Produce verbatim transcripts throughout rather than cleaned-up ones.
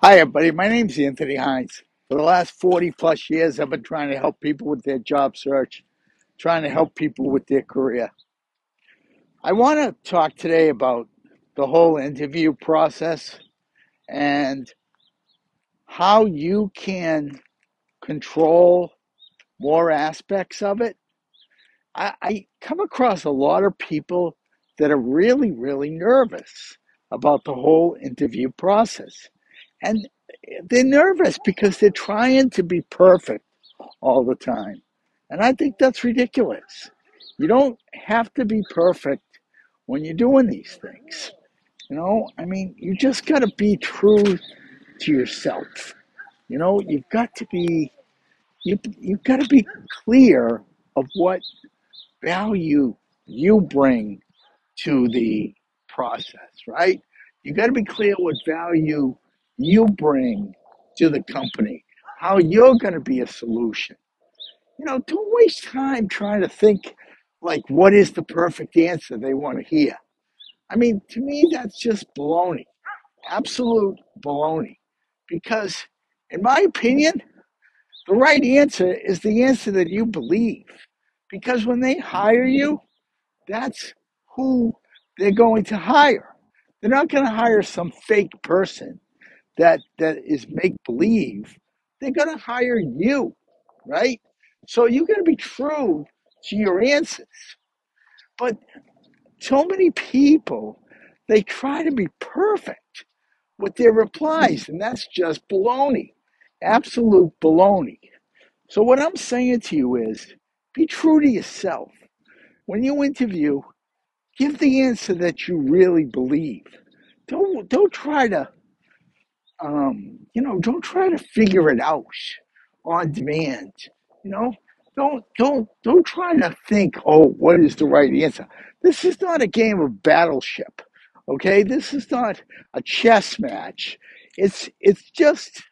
Hi, everybody. My name's Anthony Hines. For the last forty plus years, I've been trying to help people with their job search, trying to help people with their career. I want to talk today about the whole interview process and how you can control more aspects of it. I, I come across a lot of people that are really, really nervous about the whole interview process. And they're nervous because they're trying to be perfect all the time. And I think that's ridiculous. You don't have to be perfect when you're doing these things. You know, I mean, you just got to be true to yourself. You know, you've got to be you you've got to be clear of what value you bring to the process, right? You got to be clear what value you bring to the company, how you're going to be a solution. You know, don't waste time trying to think like what is the perfect answer they want to hear. I mean, to me, that's just baloney, absolute baloney. Because, in my opinion, the right answer is the answer that you believe. Because when they hire you, that's who they're going to hire. They're not going to hire some fake person that that is make believe. They're going to hire you, right? So you got to be true to your answers. But so many people, they try to be perfect with their replies, and that's just baloney, absolute baloney. So what I'm saying to you is, be true to yourself. When you interview, give the answer that you really believe. Don't don't try to um, you know, don't try to figure it out on demand. You know, don't don't don't try to think, oh, what is the right answer? This is not a game of battleship. Okay, this is not a chess match. It's it's just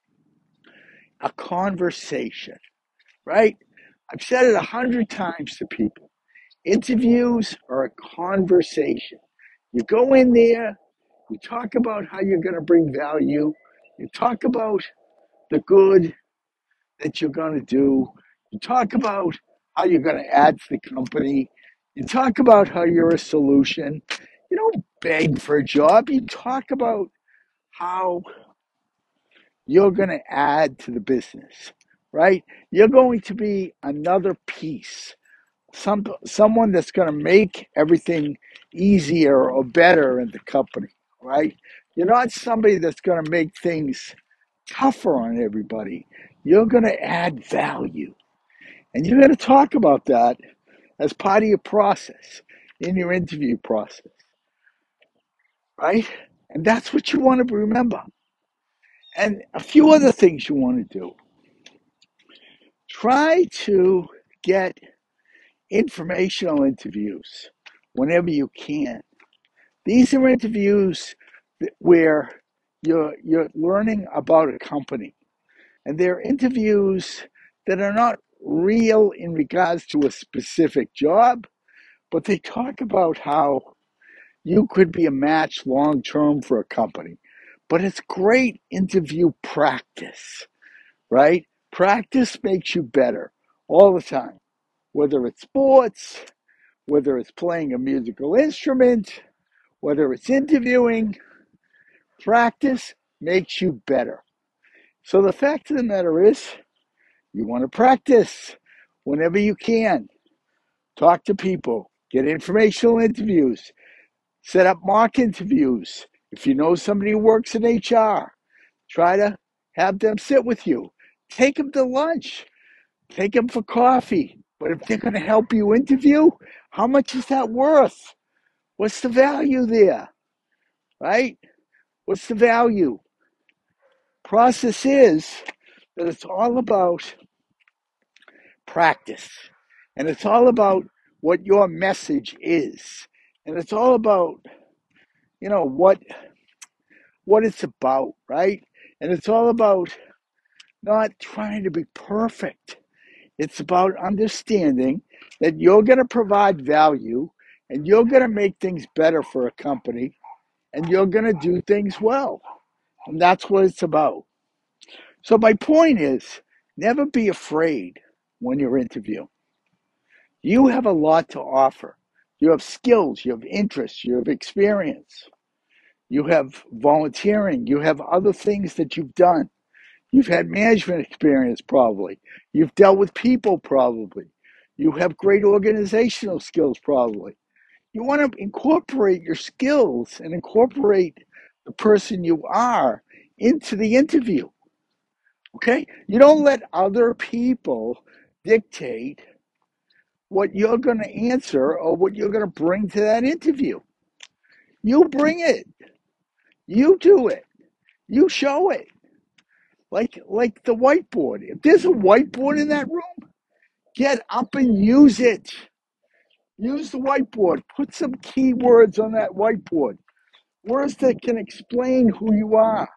a conversation, right? I've said it a hundred times to people. Interviews are a conversation. You go in there, you talk about how you're going to bring value, you talk about the good that you're going to do, you talk about how you're going to add to the company, you talk about how you're a solution. You don't beg for a job, you talk about how you're going to add to the business, right? You're going to be another piece, some someone that's going to make everything easier or better in the company, right? You're not somebody that's going to make things tougher on everybody. You're going to add value, and you're going to talk about that as part of your process in your interview process, right? And that's what you want to remember. And a few other things you want to do. Try to get informational interviews whenever you can. These are interviews where you're you're learning about a company, and they're interviews that are not real in regards to a specific job, but they talk about how you could be a match long term for a company. But it's great interview practice, right? Practice makes you better all the time, whether it's sports, whether it's playing a musical instrument, whether it's interviewing. Practice makes you better. So the fact of the matter is, you want to practice whenever you can. Talk to people, get informational interviews, set up mock interviews. If you know somebody who works in H R, try to have them sit with you. Take them to lunch, take them for coffee. But if they're going to help you interview, how much is that worth? What's the value there, right? What's the value? Process is that it's all about practice, and it's all about what your message is, and it's all about, you know, what what it's about, right? And it's all about not trying to be perfect. It's about understanding that you're going to provide value, and you're going to make things better for a company, and you're going to do things well. And that's what it's about. So my point is, never be afraid when you're interviewing. You have a lot to offer. You have skills, you have interests, you have experience, you have volunteering, you have other things that you've done. You've had management experience, probably. You've dealt with people, probably. You have great organizational skills, probably. You want to incorporate your skills and incorporate the person you are into the interview. Okay? You don't let other people dictate what you're going to answer or what you're going to bring to that interview. You bring it. You do it. You show it. Like like the whiteboard. If there's a whiteboard in that room, get up and use it. Use the whiteboard. Put some keywords on that whiteboard. Words that can explain who you are.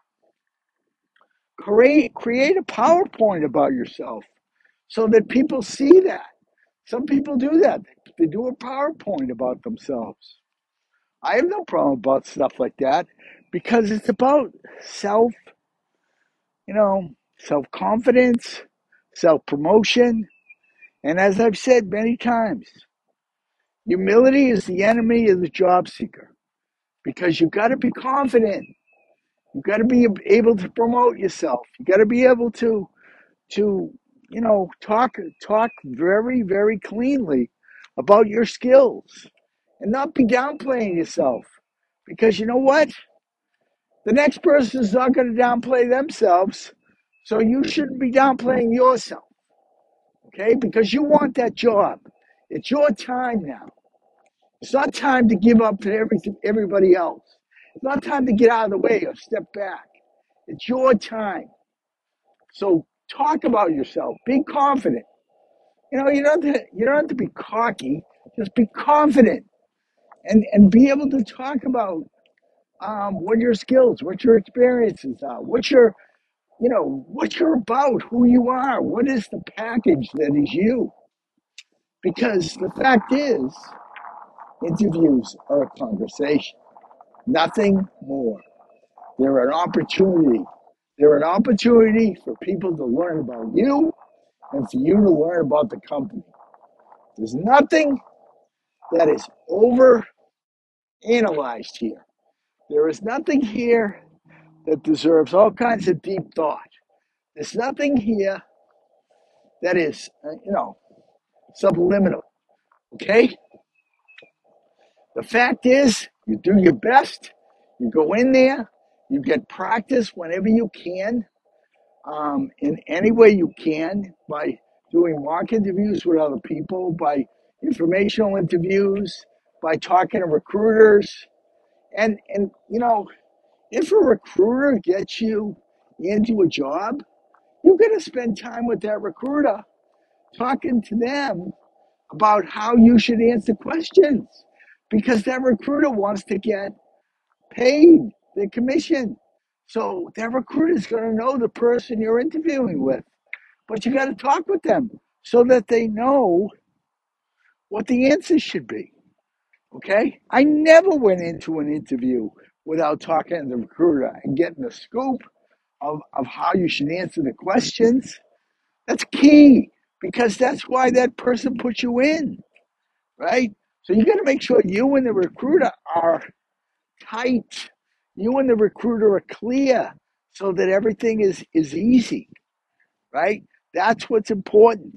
Create create a PowerPoint about yourself so that people see that. Some people do that. They do a PowerPoint about themselves. I have no problem about stuff like that because it's about self, you know, self confidence, self promotion. And as I've said many times, humility is the enemy of the job seeker because you've got to be confident. You've got to be able to promote yourself. You've got to be able to, to you know, talk talk very, very cleanly about your skills and not be downplaying yourself. Because you know what? The next person is not going to downplay themselves, so you shouldn't be downplaying yourself, okay? Because you want that job. It's your time now. It's not time to give up to every, everybody else. It's not time to get out of the way or step back. It's your time. So talk about yourself. Be confident. You know, you don't have to, you don't have to be cocky. Just be confident and, and be able to talk about um, what your skills, what your experiences are, what your you know, what you're about, who you are, what is the package that is you. Because the fact is, interviews are a conversation, nothing more. They're an opportunity. They're an opportunity for people to learn about you and for you to learn about the company. There's nothing that is over analyzed here. There is nothing here that deserves all kinds of deep thought. There's nothing here that is, uh, you know, subliminal. Okay? The fact is, you do your best. You go in there. You get practice whenever you can, um, in any way you can, by doing mock interviews with other people, by informational interviews, by talking to recruiters. And, and you know, if a recruiter gets you into a job, you're going to spend time with that recruiter talking to them about how you should answer questions because that recruiter wants to get paid the commission. So that recruiter is going to know the person you're interviewing with, but you got to talk with them so that they know what the answer should be. Okay? I never went into an interview without talking to the recruiter and getting the scoop of, of how you should answer the questions. That's key because that's why that person put you in. Right? So you got to make sure you and the recruiter are tight. You and the recruiter are clear so that everything is, is easy, right? That's what's important.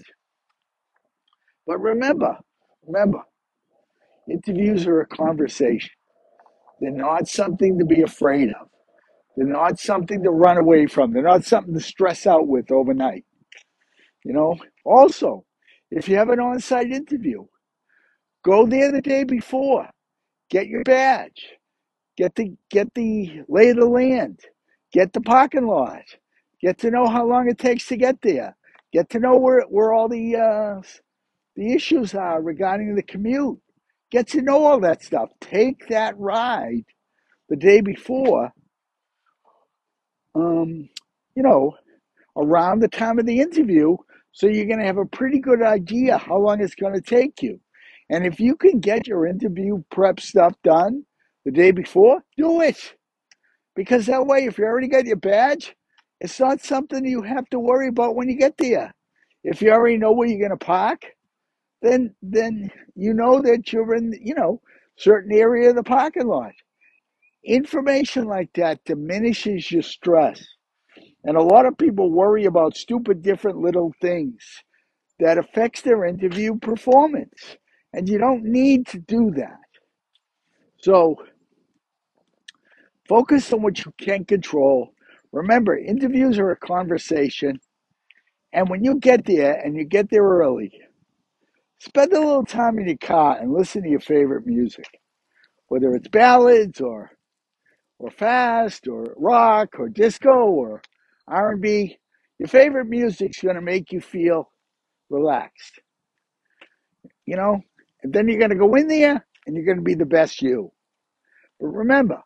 But remember, remember, interviews are a conversation. They're not something to be afraid of. They're not something to run away from. They're not something to stress out with overnight. You know, also, if you have an on site interview, go there the day before, get your badge, Get the get the lay of the land. Get the parking lot. Get to know how long it takes to get there. Get to know where where all the uh, the issues are regarding the commute. Get to know all that stuff. Take that ride the day before. Um, you know, around the time of the interview, so you're going to have a pretty good idea how long it's going to take you. And if you can get your interview prep stuff done the day before, do it. Because that way, if you already got your badge, it's not something you have to worry about when you get there. If you already know where you're going to park, then then you know that you're in, you know, certain area of the parking lot. Information like that diminishes your stress. And a lot of people worry about stupid different little things that affects their interview performance. And you don't need to do that. So focus on what you can control. Remember, interviews are a conversation. And when you get there and you get there early, spend a little time in your car and listen to your favorite music, whether it's ballads or or fast or rock or disco or R and B. Your favorite music's going to make you feel relaxed, you know? And then you're going to go in there and you're going to be the best you. But remember,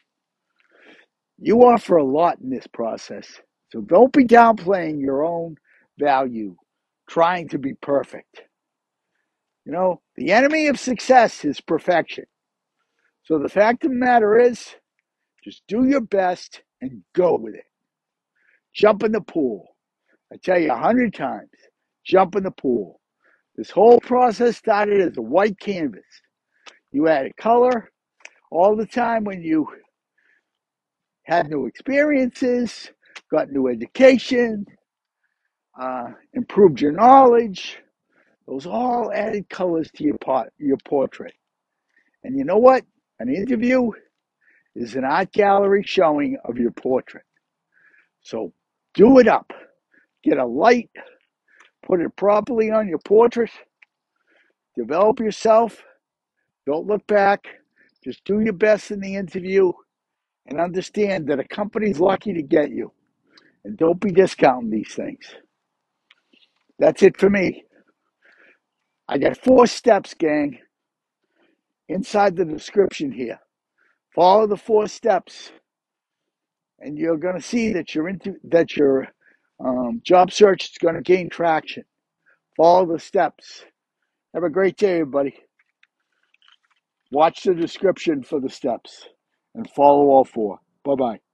you offer a lot in this process. So don't be downplaying your own value, trying to be perfect. You know, the enemy of success is perfection. So the fact of the matter is, just do your best and go with it. Jump in the pool. I tell you a hundred times, jump in the pool. This whole process started as a white canvas. You added color all the time when you had new experiences, got new education, uh, improved your knowledge. Those all added colors to your pot, your portrait. And you know what? An interview is an art gallery showing of your portrait. So do it up. Get a light, put it properly on your portrait, develop yourself. Don't look back. Just do your best in the interview and understand that a company's lucky to get you. And don't be discounting these things. That's it for me. I got four steps, gang, inside the description here. Follow the four steps, and you're going to see that your into, that your um, job search is going to gain traction. Follow the steps. Have a great day, everybody. Watch the description for the steps and follow all four. Bye-bye.